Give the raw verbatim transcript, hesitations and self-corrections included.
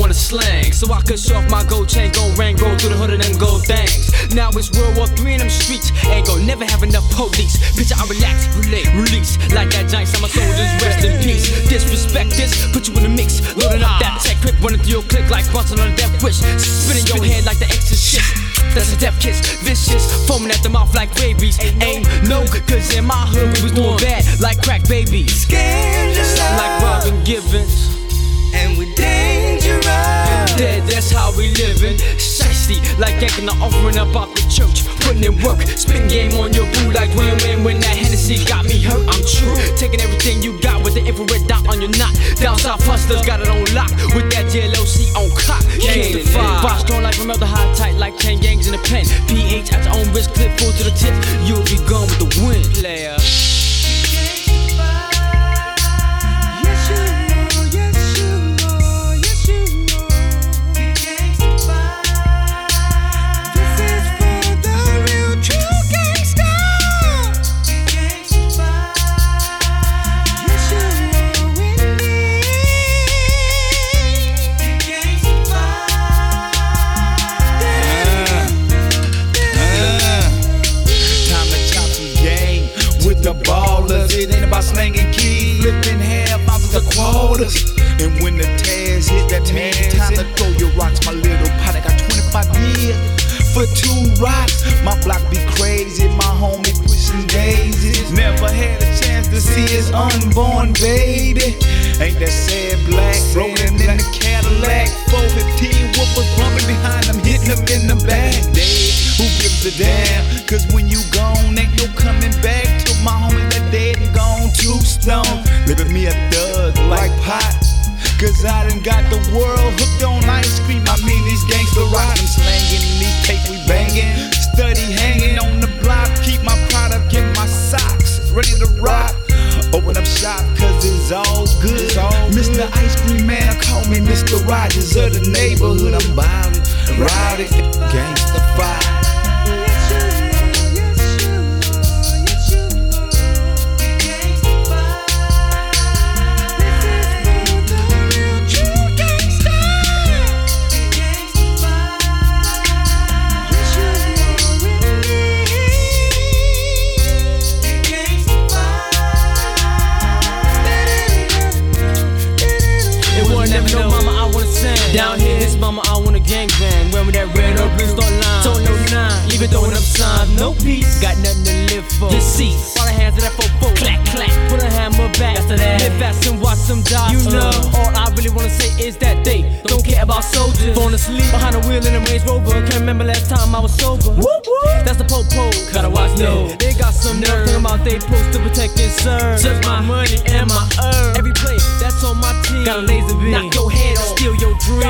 wanna slang, so I could show off my gold chain, gold ring, roll through the hood and them gold things. Now it's World War Three in them streets, ain't gon' never have enough police. Picture I relax, relate, release, like that giant, some my soldiers rest in peace. Disrespect this, put you in the mix, loading up that tech quick, running through your click like busting on a death wish, spinning your head like the exorcist. That's a death kiss, vicious, foaming at the mouth like rabies. Ain't no, cause in my hood we was doing bad like crack babies. Scandalous, like Robin Givens, and we dangerous. Dead, that's how we livin'. Shiesty, like yanking the offering up off the church. Putting in work, spitting game on your boo like Dwayne Wayne when that Hennessy got me hurt. I'm true, taking everything you got with the infrared dot on your knot. Down south hustlers got it on lock with that J L O C on cock. Gangsta five, boss strong like remember high tight like ten gangs in a pen. P H at your own risk, clip full to the tip. You'll be gone with the wind, player. The ballers, it ain't about slanging keys, flipping half ounces of quarters. And when the Taz hit that man, time to throw your rocks. My little pot, I got twenty-five years for two rocks. My block be crazy, my homie pushing daisies. Never had a chance to see his unborn baby. Ain't that sad black, rolling in the Cadillac. four fifteen whoopers bumping behind him, hitting him in the back. Dead, who gives a damn? Cause when you gone, ain't no coming back. My homies that dead and gone, too stone. Living me a thug like pot. Cause I done got the world hooked on ice cream. I mean these gangster rock, I'm slanging, these tape we banging. Study hanging on the block, keep my product in my socks, ready to rock. Open up shop cause it's all good. It's all Mister Ice Cream Man, call me Mister Rogers of the neighborhood. I'm violent, rowdy, gangsta five. No mama, I wanna sing. Down here, his mama, I wanna gangbang. Wearing that red or blue star line. Don't know nine, even throwing up signs. No peace, got nothing to live for. Deceased, all the hands of that four four. Clack, clack, put a hammer back. After that, live fast and watch them die. You know, uh, all I really wanna say is that they don't care about soldiers. Falling asleep behind a wheel in a Range Rover. Can't remember last time I was sober. Whoop, whoop. That's the po-po, gotta watch that. They got some nerve, talking about they post to protect and serve. Took my money and my herb. Every play, that's on my team. Got a laser beam, knock your head off, steal your dream.